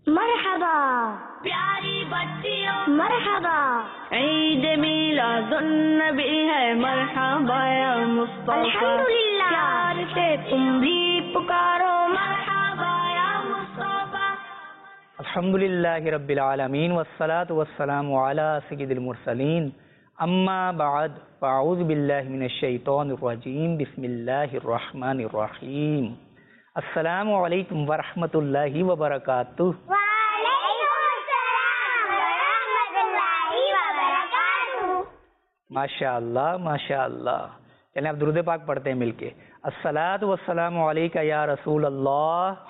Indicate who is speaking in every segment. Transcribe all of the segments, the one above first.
Speaker 1: مرحبا پیاری بچیوں مرحبا، عید میلاد النبی ہے مرحبا یا مصطفیٰ، الحمدللہ پیار سے تم بھی پکارو مرحبا یا مصطفیٰ۔
Speaker 2: الحمدللہ رب العالمین والصلاة والسلام علی سید المرسلین، اما بعد فاعوذ باللہ من الشیطان الرجیم، بسم اللہ الرحمن الرحیم۔ السلام علیکم ورحمۃ اللہ وبرکاتہ۔
Speaker 1: وعلیکم السلام ورحمۃ اللہ وبرکاتہ۔
Speaker 2: ماشاء اللہ ماشاء اللہ۔ چلیں اب درود پاک پڑھتے ہیں مل کے۔ الصلاۃ والسلام علیکہ یا رسول اللہ،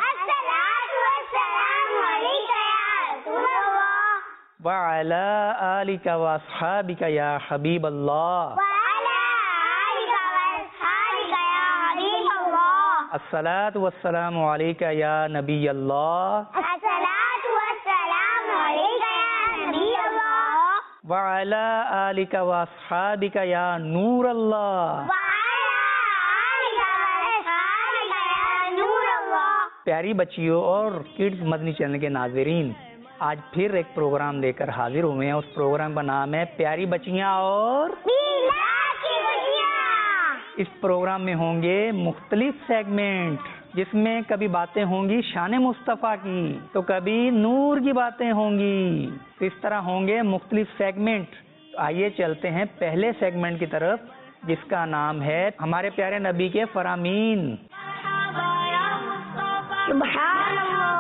Speaker 2: وعلی آلک واصحابک یا حبیب اللہ، الصلاۃ والسلام علیکہ یا نبی اللہ، وعلی آلک واصحابک یا نور اللہ۔ پیاری بچیوں اور کڈز مدنی چینل کے ناظرین، آج پھر ایک پروگرام لے کر حاضر ہوئے ہیں۔ اس پروگرام کا نام ہے پیاری بچیاں اور اس پروگرام میں ہوں گے مختلف سیگمنٹ، جس میں کبھی باتیں ہوں گی شان مصطفیٰ کی تو کبھی نور کی باتیں ہوں گی، اس طرح ہوں گے مختلف سیگمنٹ۔ آئیے چلتے ہیں پہلے سیگمنٹ کی طرف، جس کا نام ہے ہمارے پیارے نبی کے فرامین۔
Speaker 1: سبحان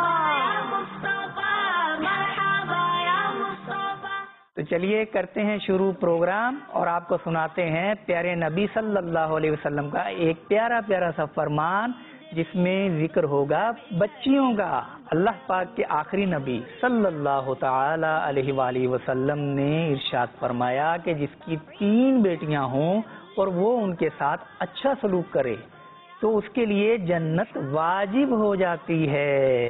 Speaker 2: تو چلیے کرتے ہیں شروع پروگرام، اور آپ کو سناتے ہیں پیارے نبی صلی اللہ علیہ وسلم کا ایک پیارا پیارا سا فرمان، جس میں ذکر ہوگا بچیوں کا۔ اللہ پاک کے آخری نبی صلی اللہ تعالی علیہ وآلہ وسلم نے ارشاد فرمایا کہ جس کی 3 بیٹیاں ہوں اور وہ ان کے ساتھ اچھا سلوک کرے تو اس کے لیے جنت واجب ہو جاتی ہے۔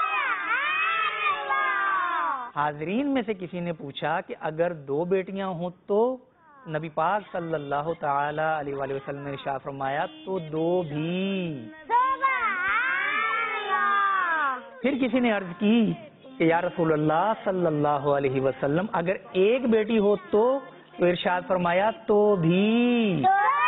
Speaker 2: حاضرین میں سے کسی نے پوچھا کہ اگر 2 بیٹیاں ہوں تو نبی پاک صلی اللہ تعالی علیہ وآلہ وسلم نے ارشاد فرمایا تو 2 بھی۔ پھر کسی نے عرض کی کہ یا رسول اللہ صلی اللہ علیہ وسلم اگر 1 بیٹی ہو تو ارشاد فرمایا تو بھی۔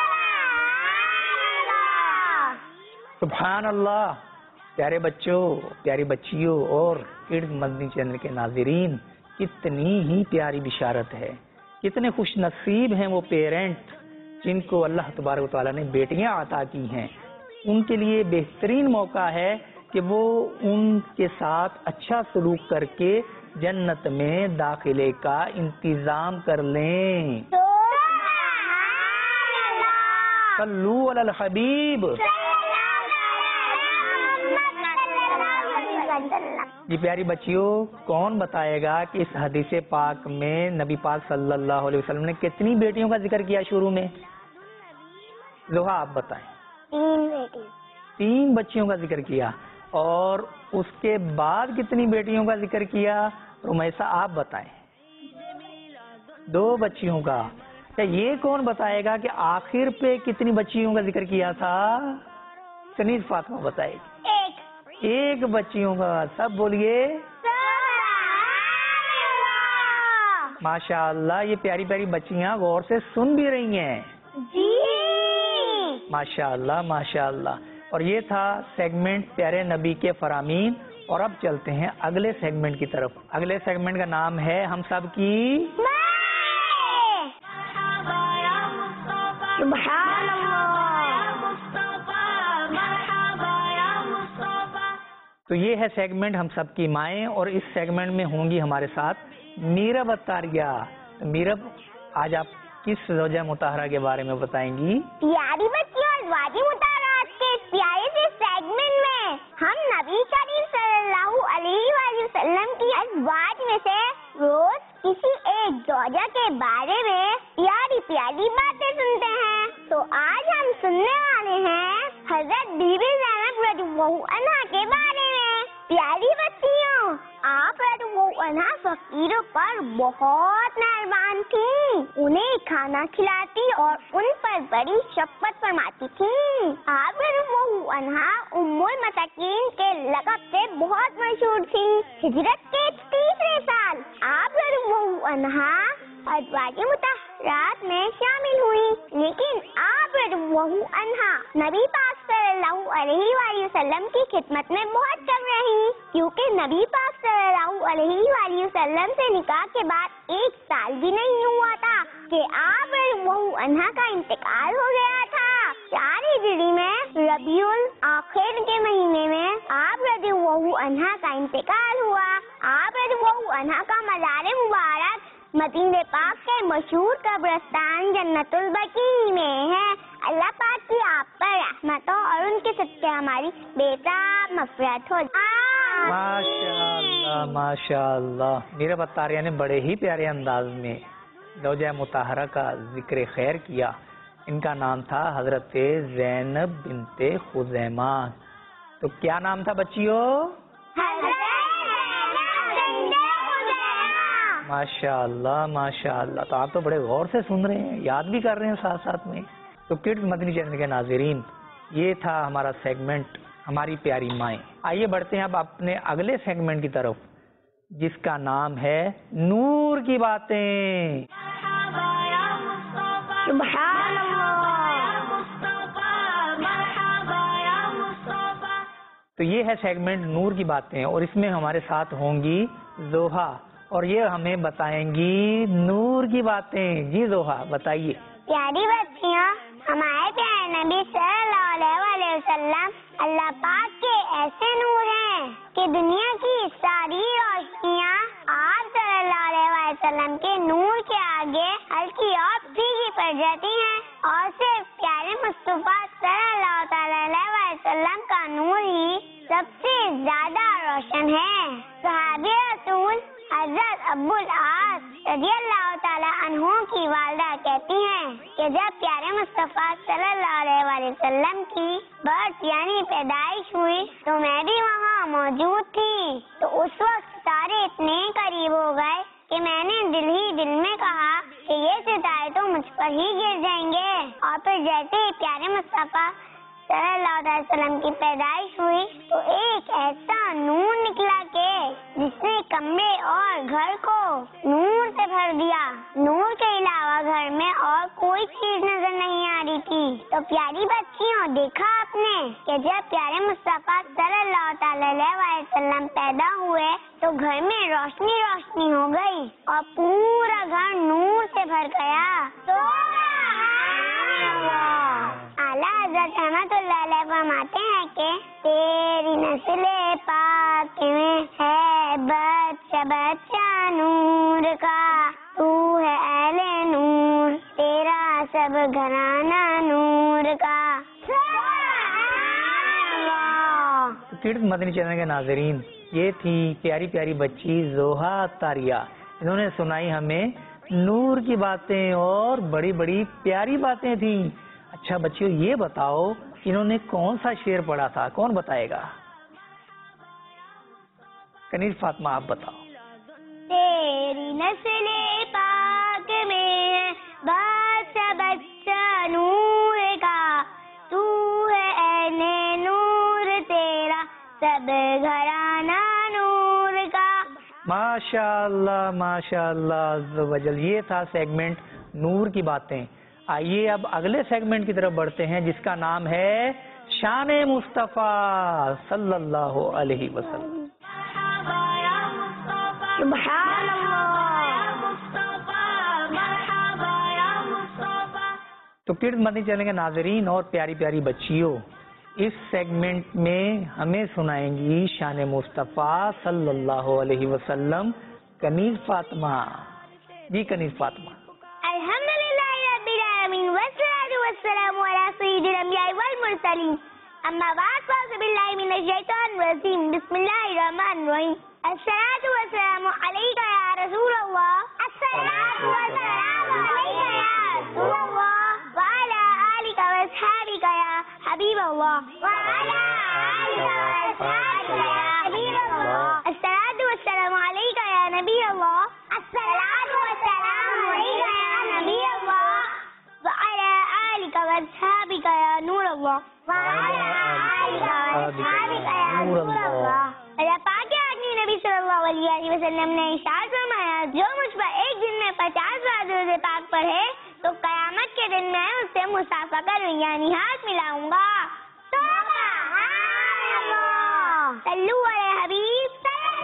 Speaker 2: سبحان اللہ۔ پیارے بچوں، پیاری بچیوں اور کڈز مدنی چینل کے ناظرین، کتنی ہی پیاری بشارت ہے، کتنے خوش نصیب ہیں وہ پیرنٹ جن کو اللہ تبارک و تعالیٰ نے بیٹیاں عطا کی ہیں۔ ان کے لیے بہترین موقع ہے کہ وہ ان کے ساتھ اچھا سلوک کر کے جنت میں داخلے کا انتظام کر لیں۔ صلو علی الحبیب۔ جی پیاری بچیوں، کون بتائے گا کہ اس حدیث پاک میں نبی پاک صلی اللہ علیہ وسلم نے کتنی بیٹیوں کا ذکر کیا شروع میں؟ زوہا آپ بتائیں۔ 3 بچیوں کا ذکر کیا، اور اس کے بعد کتنی بیٹیوں کا ذکر کیا؟ رمیسہ آپ بتائیں۔ 2 بچیوں کا۔ یہ کون بتائے گا کہ آخر پہ کتنی بچیوں کا ذکر کیا تھا؟ کنیز فاطمہ بتائے گی۔ 1 بچیوں کا۔ سب بولیے ماشاء اللہ۔ یہ پیاری پیاری بچیاں غور سے سن بھی رہی ہیں
Speaker 1: جی،
Speaker 2: ماشاء اللہ ماشاء اللہ۔ اور یہ تھا سیگمنٹ پیارے نبی کے فرامین، اور اب چلتے ہیں اگلے سیگمنٹ کی طرف۔ اگلے سیگمنٹ کا نام ہے ہم سب کی۔
Speaker 1: سبحان اللہ۔
Speaker 2: تو یہ ہے سیگمنٹ ہم سب کی مائیں، اور اس سیگمنٹ میں ہوں گی ہمارے ساتھ میرب اتاریہ۔ میرب، آج آپ کس زوجہ مطہرہ کے بارے میں بتائیں گی؟
Speaker 1: پیاری بچیوں، ازواج مطہرات کے اس پیارے سے سیگمنٹ میں ہم نبی کریم صلی اللہ علیہ وآلہ وسلم کی ازواج میں سے روز کسی ایک زوجہ کے بارے میں پیاری پیاری باتیں سنتے ہیں۔ تو آج ہم سننے والے ہیں حضرت بی بی زینب رضی اللہ عنہا کے بارے میں۔ پیاری بچیوں، آپ رضی اللہ عنہا فقیروں پر بہت مہربان تھی، انہیں کھانا کھلاتی اور ان پر بڑی شفقت فرماتی تھی۔ آپ رضی اللہ عنہا ام المساکین کے لقب سے بہت مشہور تھی۔ ہجرت کے تیسرے سال آپ رضی اللہ عنہا ازواج مطہرات میں شامل ہوئی، لیکن آپ رضی اللہ عنہا نبی پاک صلی اللہ علیہ وآلہ وسلم کی خدمت میں بہت کم رہی، کیونکہ نبی پاک صلی اللہ علیہ وآلہ وسلم سے نکاح کے بعد 1 سال بھی نہیں ہوا تھا کہ آپ رضی اللہ عنہا کا انتقال ہو گیا تھا۔ 4 ہجری میں ربیع الاخر کے مہینے میں آپ رضی اللہ عنہا کا انتقال ہوا۔ آپ رضی اللہ عنہا کا مزار مبارک مدینہ پاک کے مشہور قبرستان جنت البقیع میں ہے۔ اللہ پاک کی آپ پر رحمت ہو اور ان کے صدقے ہماری بےحساب مغفرت ہو۔
Speaker 2: ماشاء اللہ ماشاء اللہ، میرے بطاریہ نے بڑے ہی پیارے انداز میں زوجہ مطہرہ کا ذکر خیر کیا۔ ان کا نام تھا حضرت زینب بنت خزیمہ۔ تو کیا نام تھا بچیوں؟ ماشاء اللہ ماشاء اللہ، تو آپ تو بڑے غور سے سن رہے ہیں، یاد بھی کر رہے ہیں ساتھ ساتھ میں۔ تو کڈز مدنی چینل کے ناظرین، یہ تھا ہمارا سیگمنٹ ہماری پیاری مائیں۔ آئیے بڑھتے ہیں اب اپنے اگلے سیگمنٹ کی طرف، جس کا نام ہے نور کی باتیں۔
Speaker 1: سبحان
Speaker 2: تو یہ ہے سیگمنٹ نور کی باتیں، اور اس میں ہمارے ساتھ ہوں گی زوہا، اور یہ ہمیں بتائیں گی نور کی باتیں۔ جی زوہا بتائیے۔
Speaker 1: پیاری بچیاں، ہمارے پیارے نبی صلی اللہ علیہ وسلم اللہ پاک کے ایسے نور ہیں کہ دنیا کی ساری روشنیاں آپ صلی اللہ علیہ وسلم کے نور کے آگے ہلکی اور پھیکی پڑ جاتی ہیں، اور صرف پیارے مصطفیٰ صلی اللہ تعالی علیہ وسلم کا نور ہی سب سے زیادہ روشن ہے۔ صحابی رسول حضرت ابو العاص رضی اللہ تعالیٰ عنہ کی والدہ کہتی ہیں کہ جب پیارے مصطفیٰ صلی اللہ علیہ وسلم کی برتھ یعنی پیدائش ہوئی تو میں بھی وہاں موجود تھی، تو اس وقت سارے اتنے قریب ہو گئے کہ میں نے دل ہی دل میں کہا کہ یہ ستارے تو مجھ پر ہی گر جائیں گے۔ اور پھر جیسے ہی پیارے مصطفیٰ صلی اللہ علیہ وسلم کی پیدائش ہوئی تو ایک ایسا نور نکلا کہ جس نے کمرے اور گھر کو نور سے بھر دیا۔ نور کے علاوہ گھر میں اور کوئی چیز نظر نہیں آ رہی تھی۔ تو پیاری بچیوں، دیکھا آپ نے کہ جب پیارے مصطفیٰ صلی اللہ تعالی علیہ وسلم پیدا ہوئے تو گھر میں روشنی روشنی ہو گئی اور پورا گھر نور سے بھر گیا۔ اعلیٰ حضرت رحمت اللہ علیہ فرماتے ہیں کہ تیری نسل پاک میں ہے بچہ بچہ نور کا، تو ہے اہل نور، تیرا سب گھرانہ نور کا۔
Speaker 2: کڈز مدنی چینل کے ناظرین، یہ تھی پیاری پیاری بچی زوہا عطاریہ، انہوں نے سنائی ہمیں نور کی باتیں اور بڑی بڑی پیاری باتیں تھیں۔ اچھا بچیوں، یہ بتاؤ انہوں نے کون سا شعر پڑھا تھا؟ کون بتائے گا؟ کنیز فاطمہ آپ بتاؤ۔
Speaker 1: تیری نسل پاک میں بچہ بچہ نور کا، تو ہے اہل نور، تیرا سب گھرانہ نور کا۔
Speaker 2: ماشاء اللہ ماشاء اللہ عز و جل، یہ تھا سیگمنٹ نور کی باتیں۔ آئیے اب اگلے سیگمنٹ کی طرف بڑھتے ہیں، جس کا نام ہے شان مصطفیٰ صلی اللہ علیہ وسلم۔
Speaker 1: سبحان
Speaker 2: تو کڈز مدنی چینل کے ناظرین اور پیاری پیاری بچیوں، اس سیگمنٹ میں ہمیں سنائیں گی شان مصطفیٰ صلی اللہ علیہ وسلم کنیز فاطمہ۔ جی کنیز فاطمہ۔
Speaker 1: الحمدللہ رب العالمین والصلاة والسلام علی سید الانبیاء والمرسلین، اما بعد فاعوذ باللہ من الشیطان الرجیم، بسم اللہ الرحمن الرحیم۔ الصلاة والسلام علیکہ یا رسول اللہ، الصلاة والسلام علیکہ یا رسول اللہ، وعلی آلکہ واصحابکہ یا حبیب اللہ، وعلی آلکہ واصحابکہ یا حبیب اللہ، الصلاة والسلام علیکہ یا اللہ پاک آدمی نبی صلی اللہ علیہ وسلم نے ارشاد فرمایا جو مجھ پر ایک دن میں 50 بار درود پاک پڑھے تو قیامت کے دن میں اس سے مصافحہ کر یعنی ہاتھ ملاؤں گا. صلو علی حبیب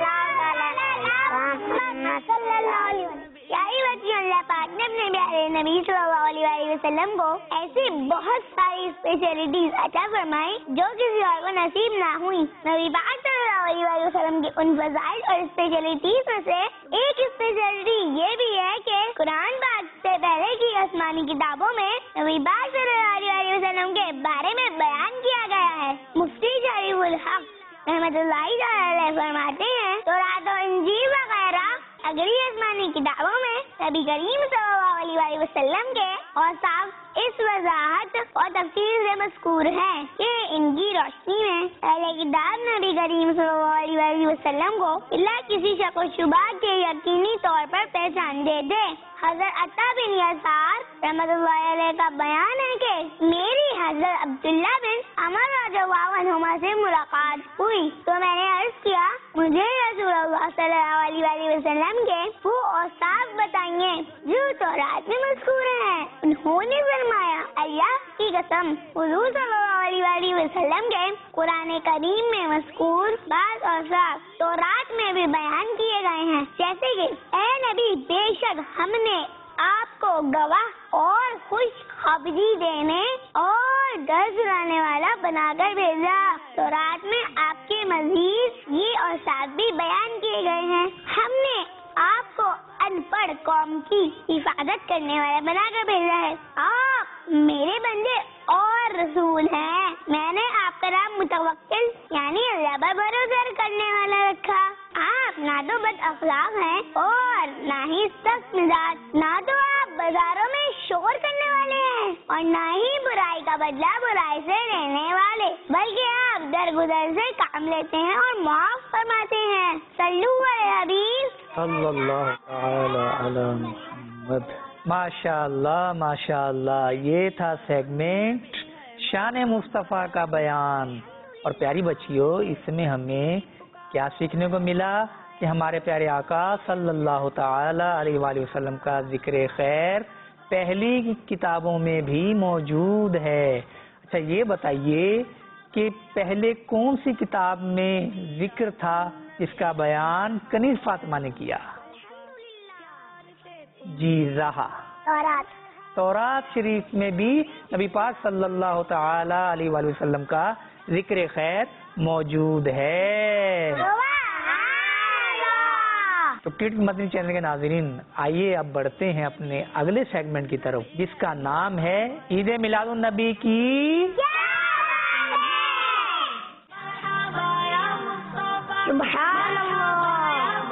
Speaker 1: صلی اللہ علیہ وسلم. پیاری بچیوں اللہ پاک نے اپنے پیارے نبی صلی اللہ علیہ وسلم کو ایسی بہت ساری اسپیشلٹیز عطا فرمائی جو کسی اور کو نصیب نہ ہوئی. نبی پاک صلی اللہ علیہ وسلم کی ان فضائل اور اسپیشلٹیز میں سے ایک اسپیشلٹی یہ بھی ہے کہ قرآن پاک سے پہلے کی آسمانی کتابوں میں نبی پاک صلی اللہ علیہ وسلم کے بارے میں بیان کیا گیا ہے. مفتی شریف الحق رحمۃ اللہ علیہ فرماتے ہیں تورات و انجیل وغیرہ اگلی آسمانی کتابوں میں نبی کریم صلی اللہ علیہ وسلم کے اوصاف اس وضاحت اور تفصیل سے مذکور ہے کہ ان کی روشنی میں پہلے کتاب نبی کریم صلی اللہ علیہ وسلم کو بلا کسی شک و شبہ کے یقینی طور پر پہچان دے دے. حضرت عطا بن یسار رحمۃ اللہ علیہ کا بیان ہے کہ میری حضرت عبداللہ بن عمر رضی اللہ عنہما سے ملاقات ہوئی تو میں نے عرض کیا مجھے رسول اللہ صلی اللہ علیہ وسلم کے وہ اوصاف بتائیے جو تورات میں مذکور ہیں. انہوں نے فرمایا اللہ کی قسم حضور صلی اللہ علیہ وسلم کے قرآن کریم میں مذکور بعض اوصاف تورات میں بھی بیان کیے گئے ہیں جیسے کہ اے نبی بے شک ہم نے آپ کو گواہ اور خوشخبری دینے اور ڈر سنانے والا بنا کر بھیجا. تورات میں آپ کے مزید یہ اوصاف بھی بیان کیے گئے ہیں. ہم نے آپ کو ان پڑھ قوم کی حفاظت کرنے والا بنا کر بھیجا ہے. آپ میرے بندے اور رسول ہیں. میں نے آپ کا نام متوکل یعنی اللہ پر بھروسہ کرنے والا رکھا. آپ نہ تو بد اخلاق ہیں اور نہ ہی سخت مزاج. نہ تو آپ بازاروں میں شور کرنے والے ہیں اور نہ ہی برائی کا بدلہ برائی سے لینے والے بلکہ آپ درگزر سے کام لیتے ہیں اور معاف فرماتے ہیں. صلو علی حبیب
Speaker 2: صلی اللہ تعالی علی محمد. ماشاء اللہ یہ تھا سیگمنٹ شان مصطفیٰ کا بیان. اور پیاری بچیوں اس میں ہمیں کیا سیکھنے کو ملا کہ ہمارے پیارے آقا صلی اللہ تعالی علیہ وآلہ وسلم کا ذکر خیر پہلی کتابوں میں بھی موجود ہے. اچھا یہ بتائیے کہ پہلے کون سی کتاب میں ذکر تھا جس کا بیان کنیز فاطمہ نے کیا؟ جی رہا تورات شریف میں بھی نبی پاک صلی اللہ تعالی علیہ وآلہ وسلم کا ذکر خیر موجود ہے. تو کڈز مدنی چینل کے ناظرین آئیے اب بڑھتے ہیں اپنے اگلے سیگمنٹ کی طرف جس کا نام ہے عید میلاد النبی کی
Speaker 1: سبحان اللہ.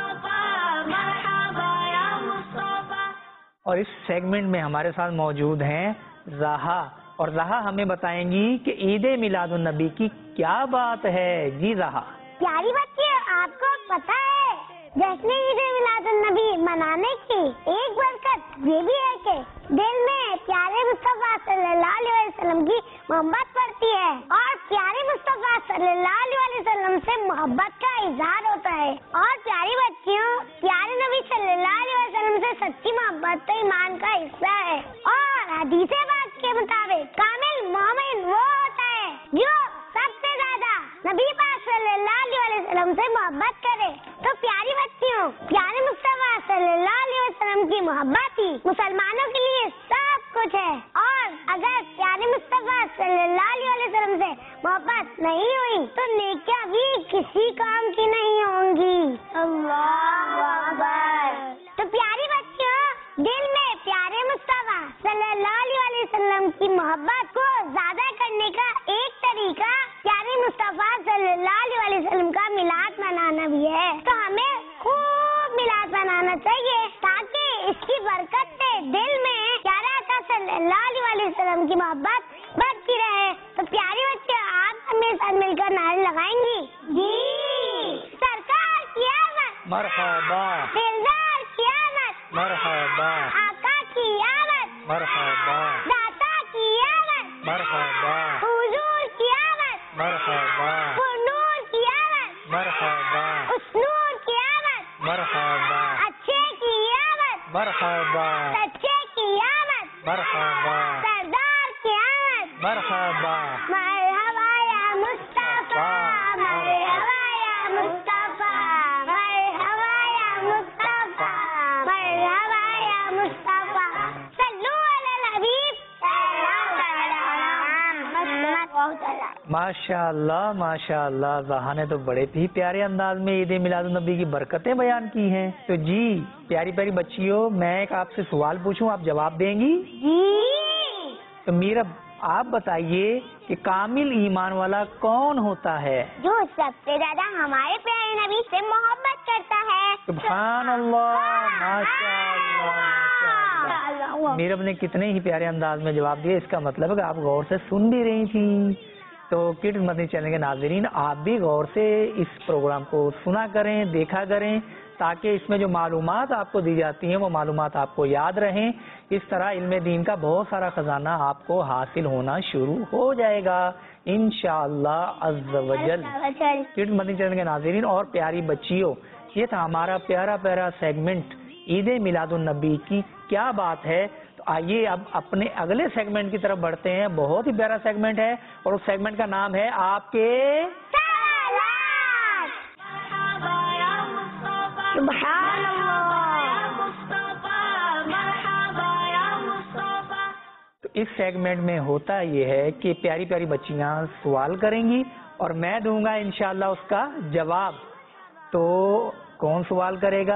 Speaker 2: اور اس سیگمنٹ میں ہمارے ساتھ موجود ہیں زہا اور زہا ہمیں بتائیں گی کہ عید میلاد النبی کی کیا بات ہے. جی زہا.
Speaker 1: پیاری بچے آپ کو پتا ہے جشن عید میلاد النبی منانے کی ایک برکت یہ بھی ہے کہ دل میں پیارے مصطفیٰ صلی اللہ علیہ وسلم کی محبت بڑھتی ہے اور پیارے مصطفیٰ صلی اللہ علیہ وسلم سے محبت کا اظہار ہوتا ہے. اور پیاری بچیوں پیارے نبی صلی اللہ علیہ وسلم سے سچی محبت تو ایمان کا حصہ ہے. اور حدیث پاک کے مطابق کامل مومن وہ ہوتا ہے جو سب سے زیادہ نبی پاک صلی اللہ علیہ وسلم سے محبت کرے. تو پیاری بچیوں پیارے مصطفیٰ صلی اللہ علیہ وسلم کی محبت ہی مسلمانوں کے لیے سب کچھ ہے. اور اگر پیارے مصطفیٰ صلی اللہ علیہ وسلم سے محبت نہیں ہوئی تو نیکیاں بھی کسی کام کی نہیں ہوں گی. اللہ اکبر. تو پیاری بچیوں دل میں پیارے مصطفیٰ صلی اللہ علیہ وسلم کی محبت کو زیادہ کرنے کا ایک طریقہ پیارے مصطفیٰ صلی اللہ علیہ وسلم کا میلاد منانا بھی ہے. تو ہمیں خوب میلاد منانا چاہیے تاکہ اس کی برکت سے دل میں پیارے آقا صلی اللہ علیہ وسلم کی محبت بڑھتی رہے. تو پیارے بچے آپ ہمیں ساتھ مل کر نعرے لگائیں گی. جی. سرکار کی آمد
Speaker 2: مرحبا.
Speaker 1: دلدار کی آمد
Speaker 2: مرحبا.
Speaker 1: آقا کی آمد
Speaker 2: مرحبا.
Speaker 1: داتا کی آمد
Speaker 2: مرحبا. मरहबा,
Speaker 1: अच्छे की आमद,
Speaker 2: मरहबा,
Speaker 1: सच्चे की आमद,
Speaker 2: मरहबा,
Speaker 1: सरदार की आमद,
Speaker 2: मरहबा,
Speaker 1: मरहबा या मुस्तफा, मरहबा या मुस्तफा, मरहबा या मुस्तफा, मरहबा या मुस्तफा, सल्लू अलल हबीब
Speaker 2: माशाअल्लाह माशाअल्लाह। ज़हा ने तो बड़े ही प्यारे अंदाज में ईद मिलादुन नबी की बरकतें बयान की हैं। तो जी प्यारी प्यारी बच्चियों, मैं एक आपसे सवाल पूछूं, आप जवाब देंगी?
Speaker 1: जी।
Speaker 2: तो मीरा आप बताइए कि कामिल ईमान वाला कौन होता है?
Speaker 1: जो सबसे ज्यादा हमारे प्यारे नबी से मोहब्बत करता है।
Speaker 2: सुभान अल्लाह, माशाअल्लाह माशाअल्लाह। मीरब ने कितने ही प्यारे अंदाज में जवाब दिए। इसका मतलब है कि आप गौर से सुन भी रही थी। तो किड्स मदनी चैनल के नाज़रीन, आप भी गौर से इस प्रोग्राम को सुना करें, देखा करें, ताकि इसमें जो मालूमात आपको दी जाती हैं वो मालूमात आपको याद रहें। इस तरह इल्म दीन का बहुत सारा खजाना आपको हासिल होना शुरू हो जाएगा इंशाअल्लाह अज़्ज़ वजल। किड्स मदनी चैनल के नाज़रीन और प्यारी बच्चियों, ये था हमारा प्यारा प्यारा सेगमेंट ईद मिलादुन नबी की क्या बात है। तो आइए अब अपने अगले सेगमेंट की तरफ बढ़ते हैं। बहुत ही प्यारा सेगमेंट है और उस सेगमेंट का नाम है आपके तो इस सेगमेंट में होता ये है कि प्यारी प्यारी बच्चियां सवाल करेंगी और मैं दूंगा इंशाल्लाह उसका जवाब। तो कौन सवाल करेगा?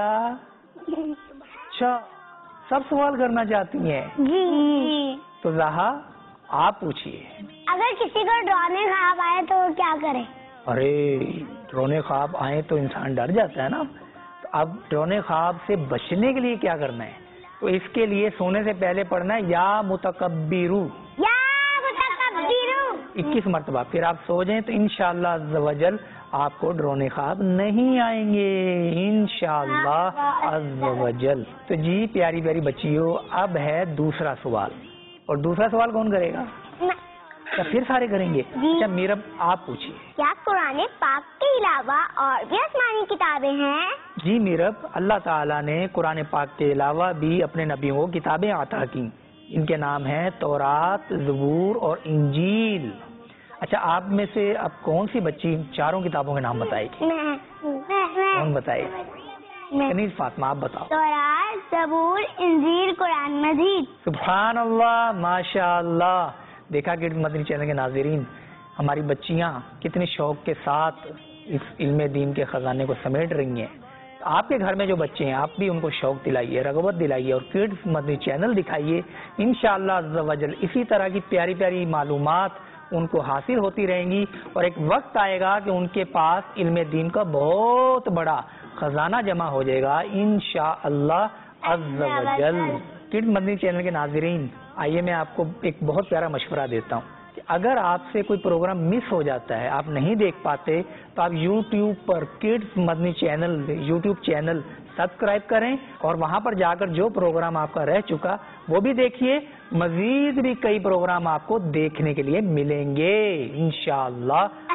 Speaker 2: अच्छा, सब सवाल करना चाहती हैं?
Speaker 1: जी।
Speaker 2: तो ज़हा आप पूछिए।
Speaker 1: अगर किसी को ड्रोने ख्वाब आए तो वो क्या करे?
Speaker 2: अरे ड्रोने ख्वाब आए तो इंसान डर जाता है ना। तो अब ड्रोने ख्वाब से बचने के लिए क्या करना है? तो इसके लिए सोने से पहले पढ़ना है या मुतकब्बिरू,
Speaker 1: या मुतकब्बिरू
Speaker 2: 21 मरतबा। फिर आप सो जाएं तो इंशाअल्लाह अज़्ज़ वजल आपको ड्रोने ख्वाब नहीं आएंगे इंशाअल्लाह अज़्ज़ वजल। तो जी प्यारी प्यारी बच्चियों, अब है दूसरा सवाल। और दूसरा सवाल कौन करेगा? क्या फिर सारे करेंगे? अच्छा मीरब आप पूछिए।
Speaker 1: क्या कुरान पाक के अलावा और भी आसमानी किताबें हैं?
Speaker 2: जी मीरब, अल्लाह ताला ने कुरान पाक के अलावा भी अपने नबियों को किताबें अता की। इनके नाम हैं तौरात, ज़बूर और इंजील। अच्छा, आप में से अब कौन सी बच्ची चारों किताबों के नाम बताएगी? कौन बताएगी? कनीज़ फातिमा आप बताओ।
Speaker 1: तौरात, ज़बूर, इंजील, कुरान मजीद।
Speaker 2: सुभान अल्लाह माशाअल्लाह। देखा कि मदनी चैनल के नाज़रीन, हमारी बच्चियां कितने शौक के साथ इस इल्म दीन के खजाने को समेट रही हैं। तो आपके घर में जो बच्चे हैं, आप भी उनको शौक दिलाइए, रगबत दिलाइए और किड्स मदनी चैनल दिखाइए। इंशाअल्लाह अज़्ज़ वजल इसी तरह की प्यारी प्यारी मालूमात उनको हासिल होती रहेंगी और एक वक्त आएगा कि उनके पास इल्म दीन का बहुत बड़ा खजाना जमा हो जाएगा इंशाअल्लाह अज़्ज़ वजल। किड्स मदनी चैनल के नाज़रीन, आइए मैं आपको एक बहुत प्यारा मशवरा देता हूँ कि अगर आपसे कोई प्रोग्राम मिस हो जाता है, आप नहीं देख पाते, तो आप YouTube पर kids Madani channel YouTube channel subscribe करें और वहाँ पर जाकर जो प्रोग्राम आपका रह चुका वो भी देखिए। मजीद भी कई प्रोग्राम आपको देखने के लिए मिलेंगे इंशाअल्लाह।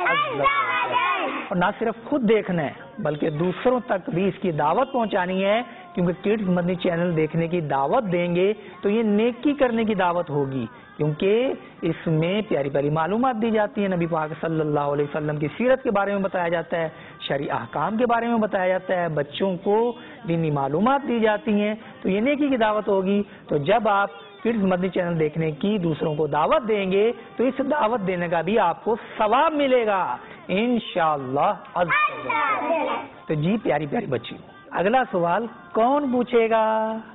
Speaker 2: और ना सिर्फ खुद देखना है बल्कि दूसरों तक भी इसकी दावत पहुंचानी है, क्योंकि किड्स मदनी चैनल देखने की दावत देंगे तो ये नेकी करने की दावत होगी, क्योंकि इसमें प्यारी प्यारी मालूमात दी जाती है। नबी पाक सल्लल्लाहु अलैहि वसल्लम की सीरत के बारे में बताया जाता है, शरई अहकाम के बारे में बताया जाता है, बच्चों को दीनी मालूमात दी जाती हैं, तो ये नेकी की दावत होगी। तो जब आप किड्स मदनी चैनल देखने की दूसरों को दावत देंगे तो इस दावत देने का भी आपको सवाब मिलेगा इंशाअल्लाह। तो जी प्यारी प्यारी बच्ची, अगला सवाल कौन पूछेगा?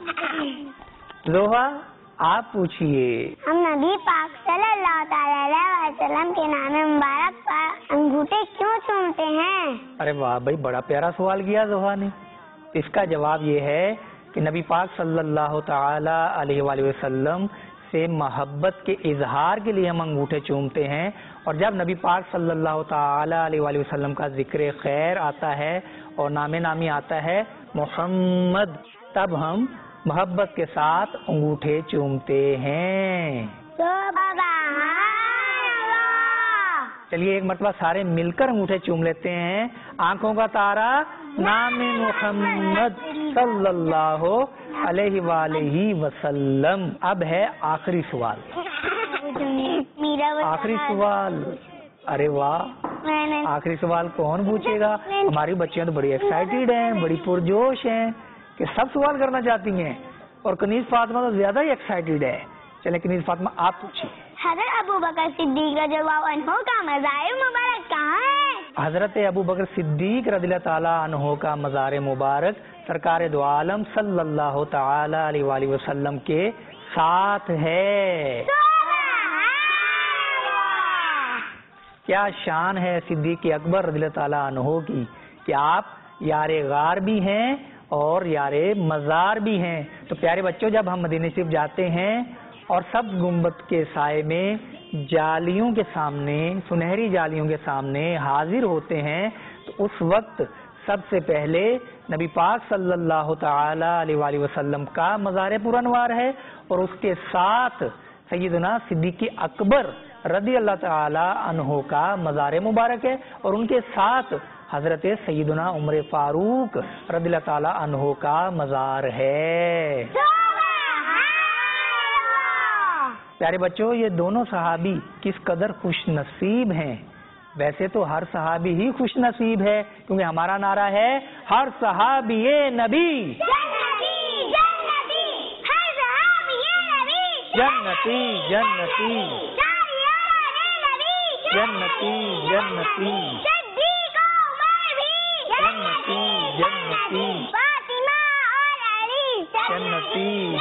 Speaker 2: जोहा आप पूछिए।
Speaker 1: हम नबी पाक सल्लल्लाहु अलैहि वसल्लम के नाम मुबारक पर अंगूठे क्यों चूमते हैं? अरे
Speaker 2: वाह भाई, बड़ा प्यारा सवाल किया जोहा ने। इसका जवाब ये है कि नबी पाक सल्लल्लाहु ताला अलैहि वसल्लम से मोहब्बत के इजहार के लिए हम अंगूठे चूमते हैं। और जब नबी पाक सल्लल्लाहु ताला अलैहि वसल्लम का जिक्र खैर आता है और नामे नामी आता है मोहम्मद, तब हम मोहब्बत के साथ अंगूठे चूमते हैं। چلیے ایک مرتبہ سارے مل کر انگوٹھے چوم لیتے ہیں. آنکھوں کا تارا نام محمد صلی اللہ علیہ وآلہ وسلم. اب ہے آخری سوال. آخری سوال. ارے واہ, آخری سوال کون پوچھے گا؟ ہماری بچیاں تو بڑی ایکسائٹیڈ ہیں, بڑی پرجوش ہیں کہ سب سوال کرنا چاہتی ہیں, اور کنیز فاطمہ تو زیادہ ہی ایکسائٹیڈ ہے. چلیں کنیز فاطمہ آپ پوچھیے.
Speaker 1: حضرت ابوبکر صدیق رضی اللہ عنہ کا مزار مبارک کہاں ہے؟
Speaker 2: حضرت ابوبکر صدیق رضی اللہ تعالیٰ عنہ کا مزار مبارک سرکار دو عالم صلی اللہ تعالی علیہ وآلہ وسلم کے ساتھ ہے. کیا شان ہے صدیق اکبر رضی اللہ تعالیٰ عنہ کی کہ آپ یار غار بھی ہیں اور یار مزار بھی ہیں. تو پیارے بچوں, جب ہم مدینہ شریف جاتے ہیں اور سب گنبد کے سائے میں جالیوں کے سامنے, سنہری جالیوں کے سامنے حاضر ہوتے ہیں, تو اس وقت سب سے پہلے نبی پاک صلی اللہ تعالی علیہ وآلہ وسلم کا مزار پرانوار ہے, اور اس کے ساتھ سیدنا صدیق اکبر رضی اللہ تعالی عنہ کا مزار مبارک ہے, اور ان کے ساتھ حضرت سیدنا عمر فاروق رضی اللہ تعالی عنہ کا مزار ہے. پیارے بچوں, یہ دونوں صحابی کس قدر خوش نصیب ہیں. ویسے تو ہر صحابی ہی خوش نصیب ہے, کیونکہ ہمارا نعرہ ہے ہر صحابی نبی جنتی جنتی جنتی جنتی جنتی جنتی جنتی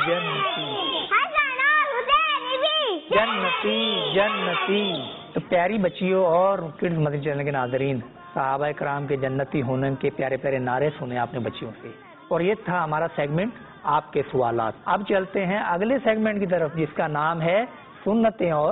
Speaker 2: جنتی جنتی. تو پیاری بچیوں اور کڈز مدنی چینل کے ناظرین, صحابہ کرام کے جنتی ہونے کے پیارے پیارے نعرے سنے آپ نے بچیوں سے, اور یہ تھا ہمارا سیگمنٹ آپ کے سوالات. اب چلتے ہیں اگلے سیگمنٹ کی طرف, جس کا نام ہے سنتیں اور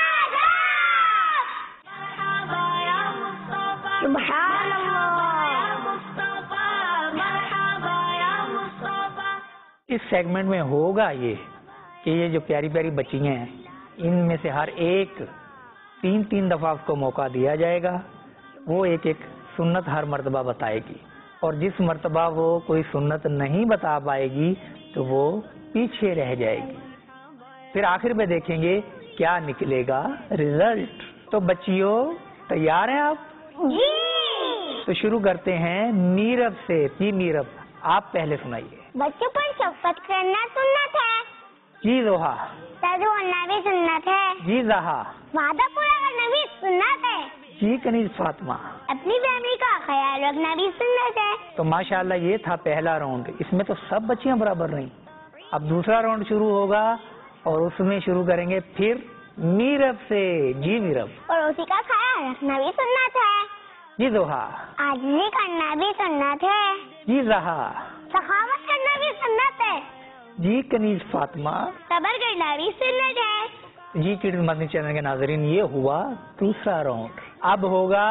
Speaker 2: اس سیگمنٹ میں ہوگا یہ کہ یہ جو پیاری پیاری بچیاں ہیں, ان میں سے ہر ایک 3 دفعہ اس کو موقع دیا جائے گا. وہ ایک ایک سنت ہر مرتبہ بتائے گی, اور جس مرتبہ وہ کوئی سنت نہیں بتا پائے گی تو وہ پیچھے رہ جائے گی. پھر آخر میں دیکھیں گے کیا نکلے گا رزلٹ. تو بچیوں تیار ہیں آپ؟
Speaker 1: جی.
Speaker 2: تو شروع کرتے ہیں میرب سے. جی میرب, آپ پہلے سنائیے.
Speaker 1: بچوں پر شفقت کرنا سنت ہے.
Speaker 2: جی زوہا.
Speaker 1: تجربہ بھی سنت ہے.
Speaker 2: جی زہا.
Speaker 1: وعدہ پورا کرنا بھی سنت ہے.
Speaker 2: جی کنیز فاطمہ.
Speaker 1: اپنی فیملی کا خیال رکھنا بھی سنت ہے.
Speaker 2: تو ماشاءاللہ یہ تھا پہلا راؤنڈ, اس میں تو سب بچیاں برابر رہیں. اب دوسرا راؤنڈ شروع ہوگا, اور اس میں شروع کریں گے پھر میرب سے. جی میرب.
Speaker 1: اور اسی کا خیال رکھنا بھی سنت ہے.
Speaker 2: جی زوہا.
Speaker 1: عاجزی کرنا بھی سنت ہے.
Speaker 2: جی زہا.
Speaker 1: سخاوت کرنا بھی سنت ہے.
Speaker 2: جی کنیز فاطمہ.
Speaker 1: صبر کرنا بھی سنت ہے.
Speaker 2: جی کڈز مدنی چینل کے ناظرین, یہ ہوا دوسرا راؤنڈ. اب ہوگا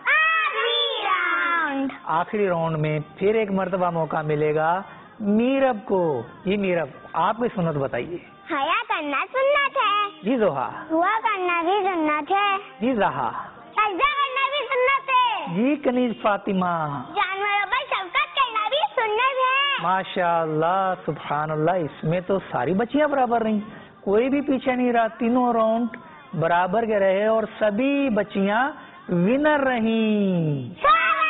Speaker 2: آخری راؤنڈ میں پھر ایک مرتبہ موقع ملے گا میرب کو. جی میرب, آپ کی سنت بتائیے.
Speaker 1: حیا کرنا سنت ہے.
Speaker 2: جی زوہا.
Speaker 1: دعا کرنا بھی سنت ہے.
Speaker 2: جی زہا.
Speaker 1: سجدہ کرنا بھی سنت ہے.
Speaker 2: جی کنیز فاطمہ.
Speaker 1: جانوروں پر شفقت کرنا بھی سنت ہے.
Speaker 2: ماشاء اللہ سبحان اللہ, اس میں تو ساری بچیاں برابر رہیں, کوئی بھی پیچھے نہیں رہا. تینوں راؤنڈ برابر کے رہے اور سبھی بچیاں ونر رہیں.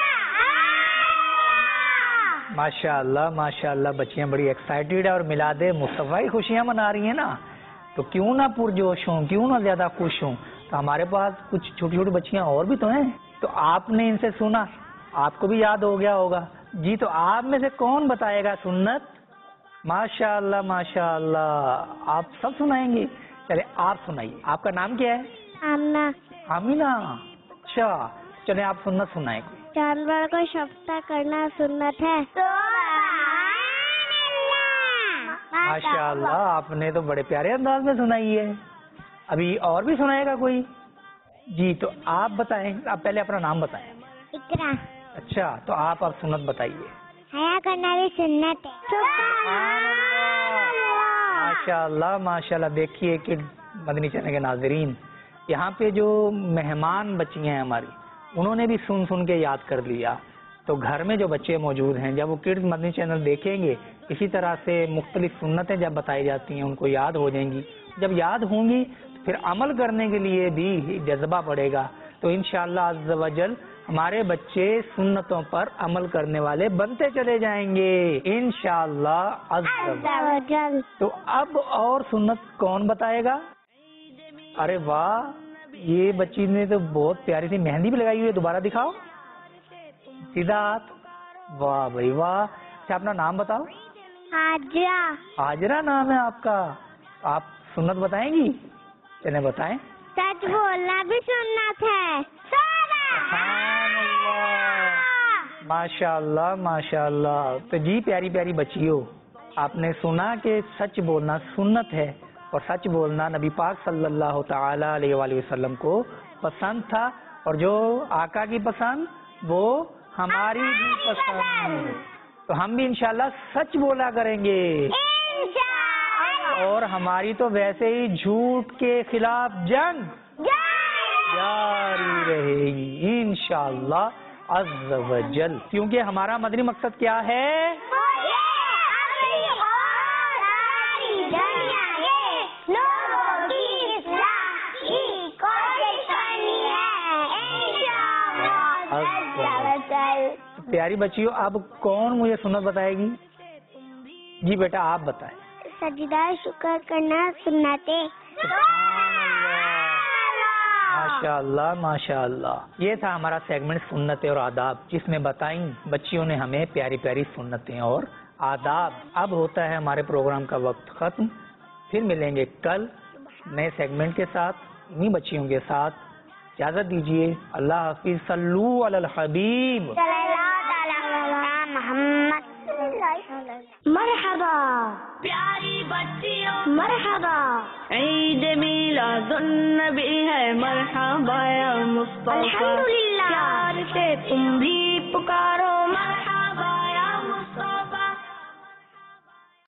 Speaker 2: ماشاء اللہ بچیاں بڑی ایکسائٹیڈ ہے, اور میلاد مصطفیٰ کی خوشیاں منا رہی ہیں نا, تو کیوں نہ پرجوش ہوں, کیوں نہ زیادہ خوش ہوں. تو ہمارے پاس کچھ چھوٹی چھوٹی بچیاں اور بھی تو ہیں, تو آپ نے ان سے سنا, آپ کو بھی یاد ہو گیا ہوگا. جی تو آپ میں سے کون بتائے گا سنت؟ ماشاء اللہ آپ سب سنائیں گے. چلے آپ سنائیے. آپ کا نام کیا ہے؟
Speaker 1: آمنہ.
Speaker 2: آمینہ. اچھا چلے آپ سنت سنائیں.
Speaker 1: جانور کو شفقت کرنا سنت ہے.
Speaker 2: ماشاء اللہ آپ نے تو بڑے پیارے انداز میں سنائی ہے. ابھی اور بھی سنائے گا کوئی؟ جی تو آپ بتائیں, آپ پہلے اپنا نام بتائیں.
Speaker 1: اقرا.
Speaker 2: اچھا تو آپ اب سنت بتائیے.
Speaker 1: حیا کرنا بھی سنت ہے.
Speaker 2: ماشاء اللہ دیکھیے کہ مدنی چینل کے ناظرین, یہاں پہ جو مہمان بچیاں ہیں ہماری انہوں نے بھی سن سن کے یاد کر لیا. تو گھر میں جو بچے موجود ہیں جب وہ کڈز مدنی چینل دیکھیں گے اسی طرح سے مختلف سنتیں جب بتائی جاتی ہیں ان کو یاد ہو جائیں گی. جب یاد ہوں گی تو پھر عمل کرنے کے لیے بھی جذبہ بڑھے گا. تو انشاءاللہ عز و جل ہمارے بچے سنتوں پر عمل کرنے والے بنتے چلے جائیں گے انشاءاللہ عز و جل. تو اب اور سنت کون بتائے گا؟ ارے واہ، یہ بچی نے تو بہت پیاری سی مہندی بھی لگائی ہوئی ہے. دوبارہ دکھاؤ سیدھا ہاتھ. واہ بھائی واہ. اچھا اپنا نام بتاؤ.
Speaker 1: حاجرہ.
Speaker 2: حاجرہ نام ہے آپ کا. آپ سنت بتائیں گی؟ چلیں بتائیں.
Speaker 1: سچ بولنا بھی سنت ہے.
Speaker 2: سبحان اللہ، ماشاء اللہ ماشاء اللہ. تو جی پیاری پیاری بچیوں، آپ نے سنا کہ سچ بولنا سنت ہے اور سچ بولنا نبی پاک صلی اللہ تعالی علیہ وآلہ وسلم کو پسند تھا اور جو آقا کی پسند وہ ہماری بھی پسند. تو ہم بھی انشاءاللہ سچ بولا کریں گے اور ہماری تو ویسے ہی جھوٹ کے خلاف جنگ جاری رہے گی انشاءاللہ عز و جل. کیونکہ ہمارا مدنی مقصد کیا ہے؟ پیاری بچیوں اب کون مجھے سنت بتائے گی؟ جی بیٹا آپ بتائیں.
Speaker 1: سجدہ شکر کرنا سنت ہے.
Speaker 2: ماشاء اللہ ماشاء اللہ. یہ تھا ہمارا سیگمنٹ سنتیں اور آداب جس میں بتائیں بچیوں نے ہمیں پیاری پیاری سنتیں اور آداب. اب ہوتا ہے ہمارے پروگرام کا وقت ختم. پھر ملیں گے کل نئے سیگمنٹ کے ساتھ انہی بچیوں کے ساتھ. اجازت دیجیے. اللہ حافظ. صلو علی الحبیب.
Speaker 1: مرحبا
Speaker 3: پیاری بچیوں
Speaker 1: مرحبا.
Speaker 3: عید میلاد النبی ہے مرحبا یا مصطفیٰ.
Speaker 1: الحمدللہ.
Speaker 3: پیار سے تم بھی پکار